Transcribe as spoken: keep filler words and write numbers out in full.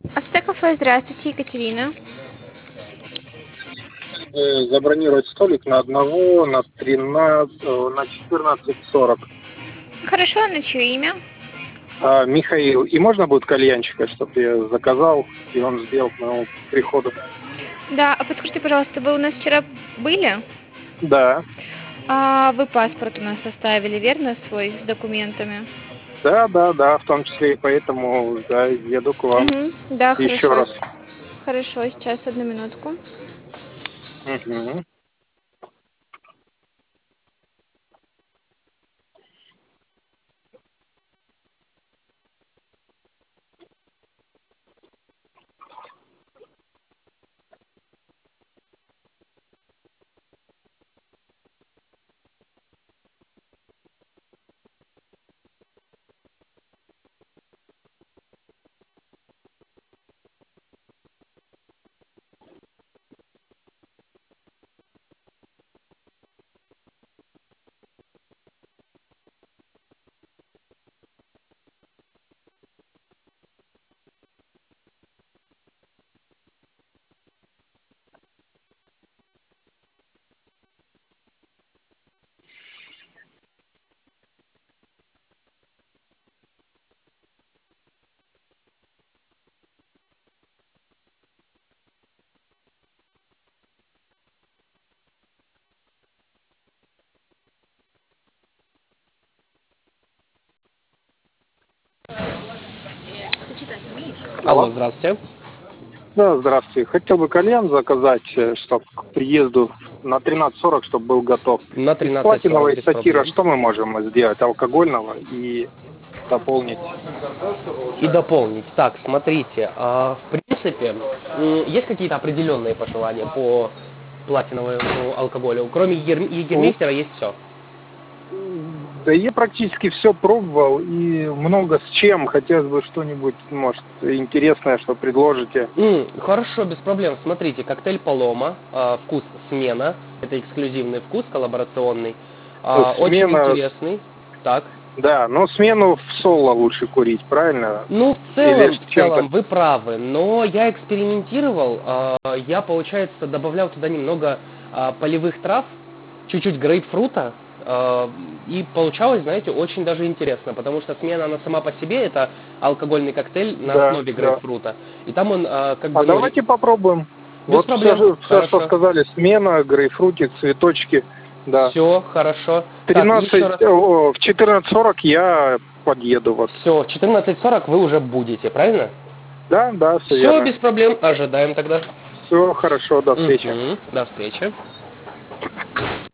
Астекафе, здравствуйте, Екатерина. Э, забронировать столик на одного на тринадцать, на четырнадцать сорок. Хорошо, на чье имя? А, Михаил, и можно будет кальянчика, чтобы я заказал, и он сделал к моему приходу? Да, а подскажите, пожалуйста, вы у нас вчера были? Да, А вы паспорт у нас составили, верно, свой, с документами? да, да, да, в том числе и поэтому, да, еду к вам Угу, да, еще хорошо. раз. Хорошо, сейчас, одну минутку. Мгм. Алло, Алло. здравствуйте. Да, здравствуйте. Хотел бы кальян заказать, чтобы к приезду на тринадцать сорок, чтобы был готов. На Из тринадцать сорок платиновой без сатира проблем. что мы можем сделать? Алкогольного и дополнить? И дополнить. Так, смотрите, а, в принципе, м, есть какие-то определенные пожелания по платиновому алкоголю? Кроме егер- егермейстера есть все. Да я практически все пробовал и много с чем. Хотелось бы что-нибудь, может, интересное, что предложите. М, хорошо, без проблем. Смотрите, коктейль Палома, а, вкус смена. Это эксклюзивный вкус, коллаборационный. А, очень Смена, интересный. Так. да, но смену в соло лучше курить, правильно? Ну, в Или целом, с в чем-то... целом, вы правы, но я экспериментировал, а, я, получается, добавлял туда немного а, полевых трав, чуть-чуть грейпфрута, а, и получалось, знаете, очень даже интересно, потому что смена, она сама по себе, это алкогольный коктейль на Да, основе да. грейпфрута, и там он, а, как А бы, ну, ре- давайте попробуем. без Вот все, проблем, все, что хорошо, сказали, смена, грейпфрутик, цветочки, да. все, хорошо. Так, еще тринадцать, раз, о, в четырнадцать сорок я подъеду вот. все, в четырнадцать сорок вы уже будете, правильно? Да, да, все Все, верно. без проблем, ожидаем тогда. Все хорошо, до встречи. Мгм. До встречи.